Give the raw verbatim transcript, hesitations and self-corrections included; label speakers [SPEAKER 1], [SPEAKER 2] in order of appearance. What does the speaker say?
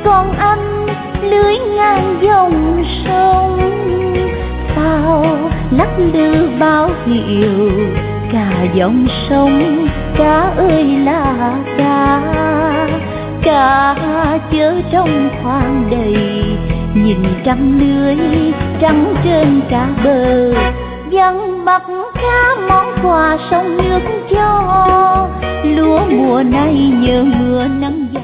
[SPEAKER 1] còn anh lưới ngang dòng sông, sao lắc lư báo hiệu cả dòng sông. Cá ơi là cá, cá chớ trong khoang đầy, nhìn trăng lưới trắng trên cả bờ. Dằn bắt cá món quà sông nước cho, lúa mùa nay nhờ mưa nắng gió.